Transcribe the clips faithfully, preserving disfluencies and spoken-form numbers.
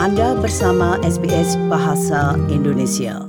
Anda bersama S B S Bahasa Indonesia.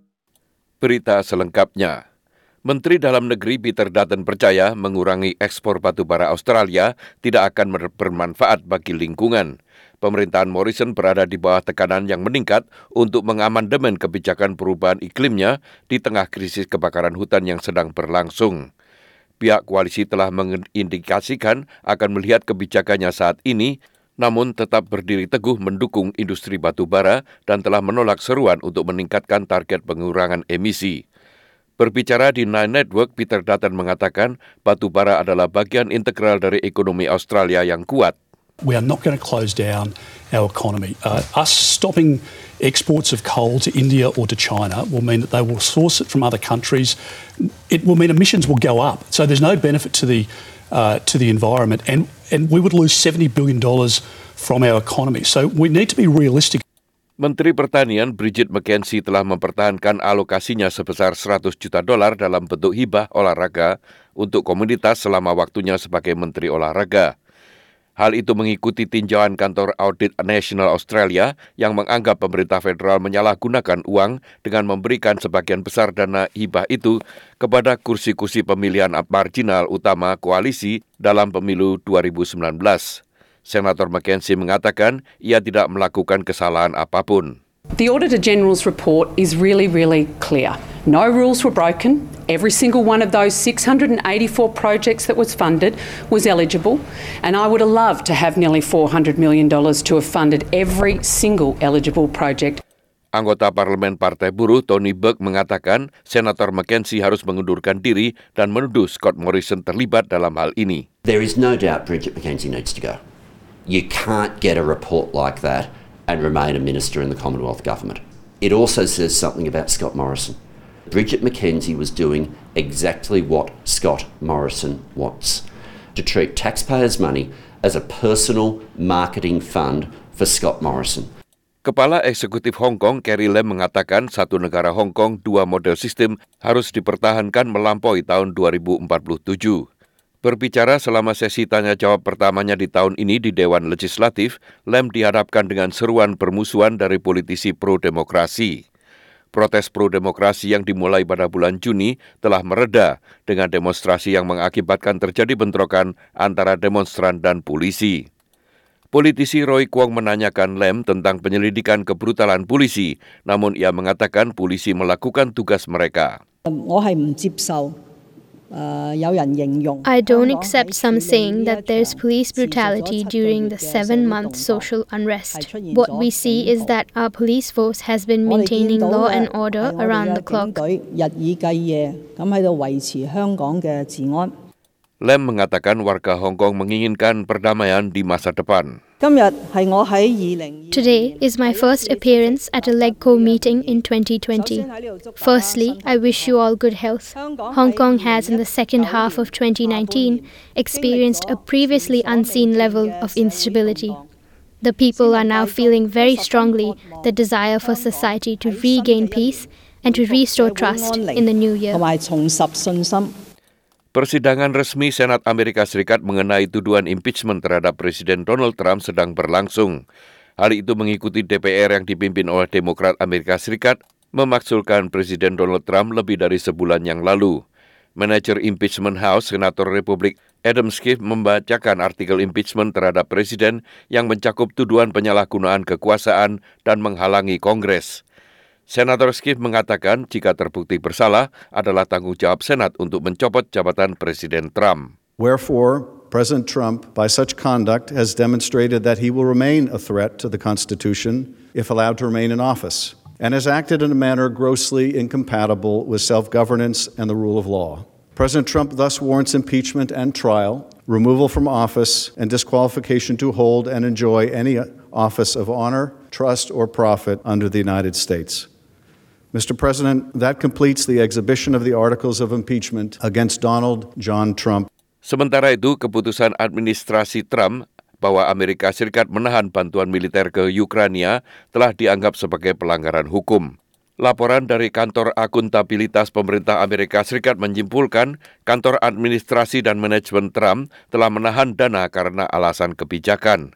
Berita selengkapnya. Menteri Dalam Negeri Peter Dutton percaya mengurangi ekspor batubara Australia tidak akan bermanfaat bagi lingkungan. Pemerintahan Morrison berada di bawah tekanan yang meningkat untuk mengamandemen kebijakan perubahan iklimnya di tengah krisis kebakaran hutan yang sedang berlangsung. Pihak koalisi telah mengindikasikan akan melihat kebijakannya saat ini, namun tetap berdiri teguh mendukung industri batubara dan telah menolak seruan untuk meningkatkan target pengurangan emisi. Berbicara di Nine Network, Peter Dutton mengatakan batubara adalah bagian integral dari ekonomi Australia yang kuat. We are not going to close down our economy. Uh, us stopping exports of coal to India or to China will mean that they will source it from other countries. It will mean emissions will go up. So there's no benefit to the uh, to the environment, and and we would lose seventy billion dollars from our economy. So we need to be realistic. Menteri Pertanian Bridget McKenzie telah mempertahankan alokasinya sebesar seratus juta dolar dalam bentuk hibah olahraga untuk komunitas selama waktunya sebagai Menteri Olahraga. Hal itu mengikuti tinjauan kantor Audit National Australia yang menganggap pemerintah federal menyalahgunakan uang dengan memberikan sebagian besar dana hibah itu kepada kursi-kursi pemilihan marginal utama koalisi dalam pemilu dua ribu sembilan belas. Senator McKenzie mengatakan ia tidak melakukan kesalahan apapun. The Auditor General's report is really, really clear. No rules were broken. Every single one of those six hundred eighty-four projects that was funded was eligible, and I would have loved to have nearly four hundred million dollars to have funded every single eligible project. Anggota Parlemen Partai Buruh Tony Burke mengatakan Senator McKenzie harus mengundurkan diri dan menuduh Scott Morrison terlibat dalam hal ini. There is no doubt Bridget McKenzie needs to go. You can't get a report like that and remain a minister in the Commonwealth government. It also says something about Scott Morrison. Bridget McKenzie was doing exactly what Scott Morrison wants, to treat taxpayers' money as a personal marketing fund for Scott Morrison. Kepala Eksekutif Hong Kong Carrie Lam mengatakan satu negara Hong Kong dua model sistem harus dipertahankan melampaui tahun dua ribu empat puluh tujuh. Berbicara selama sesi tanya-jawab pertamanya di tahun ini di Dewan Legislatif, Lam dihadapkan dengan seruan permusuhan dari politisi pro-demokrasi. Protes pro-demokrasi yang dimulai pada bulan Juni telah mereda dengan demonstrasi yang mengakibatkan terjadi bentrokan antara demonstran dan polisi. Politisi Roy Kwong menanyakan Lam tentang penyelidikan kebrutalan polisi, namun ia mengatakan polisi melakukan tugas mereka. I don't accept some saying that there's police brutality during the seven-month social unrest. What we see is that our police force has been maintaining law and order around the clock. Lam mengatakan warga Hong Kong menginginkan perdamaian di masa depan. Today is my first appearance at a LegCo meeting in twenty twenty. Firstly, I wish you all good health. Hong Kong has in the second half of twenty nineteen experienced a previously unseen level of instability. The people are now feeling very strongly the desire for society to regain peace and to restore trust in the new year. Persidangan resmi Senat Amerika Serikat mengenai tuduhan impeachment terhadap Presiden Donald Trump sedang berlangsung. Hal itu mengikuti D P R yang dipimpin oleh Demokrat Amerika Serikat memaksulkan Presiden Donald Trump lebih dari sebulan yang lalu. Manajer Impeachment House, Senator Republik Adam Schiff membacakan artikel impeachment terhadap Presiden yang mencakup tuduhan penyalahgunaan kekuasaan dan menghalangi Kongres. Senator Schiff mengatakan jika terbukti bersalah adalah tanggung jawab Senat untuk mencopot jabatan Presiden Trump. Wherefore, President Trump, by such conduct, has demonstrated that he will remain a threat to the Constitution if allowed to remain in office, and has acted in a manner grossly incompatible with self-governance and the rule of law. President Trump thus warrants impeachment and trial, removal from office, and disqualification to hold and enjoy any office of honor, trust, or profit under the United States. Mister President, that completes the exhibition of the articles of impeachment against Donald John Trump. Sementara itu, keputusan administrasi Trump bahwa Amerika Serikat menahan bantuan militer ke Ukraina telah dianggap sebagai pelanggaran hukum. Laporan dari Kantor Akuntabilitas Pemerintah Amerika Serikat menyimpulkan kantor administrasi dan manajemen Trump telah menahan dana karena alasan kebijakan.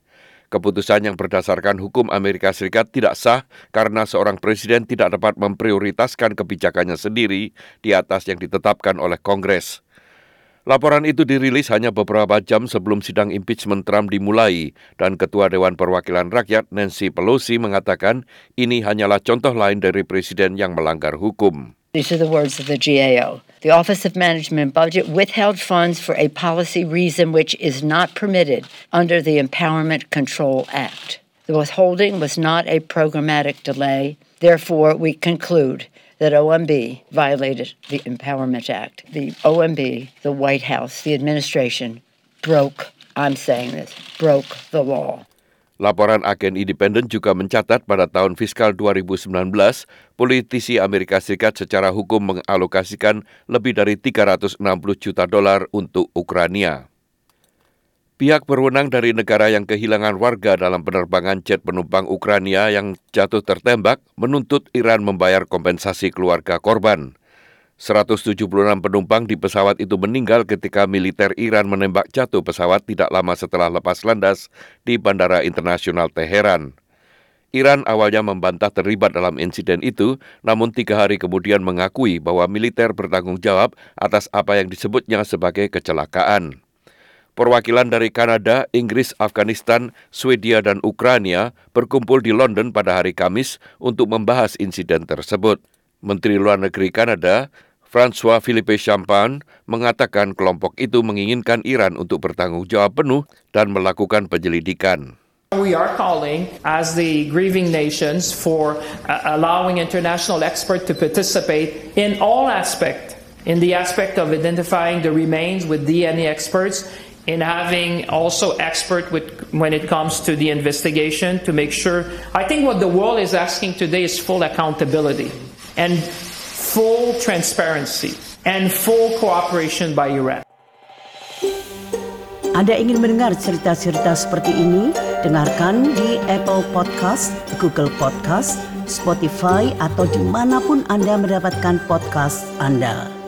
Keputusan yang berdasarkan hukum Amerika Serikat tidak sah karena seorang presiden tidak dapat memprioritaskan kebijakannya sendiri di atas yang ditetapkan oleh Kongres. Laporan itu dirilis hanya beberapa jam sebelum sidang impeachment Trump dimulai dan Ketua Dewan Perwakilan Rakyat Nancy Pelosi mengatakan ini hanyalah contoh lain dari presiden yang melanggar hukum. These are the words of the G A O. The Office of Management and Budget withheld funds for a policy reason which is not permitted under the Empowerment Control Act. The withholding was not a programmatic delay. Therefore, we conclude that O M B violated the Empowerment Act. The O M B, the White House, the administration broke, I'm saying this, broke the law. Laporan agen independen juga mencatat pada tahun fiskal dua ribu sembilan belas, politisi Amerika Serikat secara hukum mengalokasikan lebih dari tiga ratus enam puluh juta dolar untuk Ukraina. Pihak berwenang dari negara yang kehilangan warga dalam penerbangan jet penumpang Ukraina yang jatuh tertembak menuntut Iran membayar kompensasi keluarga korban. seratus tujuh puluh enam penumpang di pesawat itu meninggal ketika militer Iran menembak jatuh pesawat tidak lama setelah lepas landas di Bandara Internasional Teheran. Iran awalnya membantah terlibat dalam insiden itu, namun tiga hari kemudian mengakui bahwa militer bertanggung jawab atas apa yang disebutnya sebagai kecelakaan. Perwakilan dari Kanada, Inggris, Afghanistan, Swedia, dan Ukraina berkumpul di London pada hari Kamis untuk membahas insiden tersebut. Menteri Luar Negeri Kanada, François Philippe Champagne, mengatakan kelompok itu menginginkan Iran untuk bertanggung jawab penuh dan melakukan penyelidikan. We are calling, as the grieving nations, for uh, allowing international experts to participate in all aspects, in the aspect of identifying the remains with D N A experts, in having also expert with, when it comes to the investigation to make sure. I think what the world is asking today is full accountability and full transparency and full cooperation by Iran. Anda ingin mendengar cerita-cerita seperti ini? Dengarkan di Apple Podcast, Google Podcast, Spotify, atau dimanapun Anda mendapatkan podcast Anda.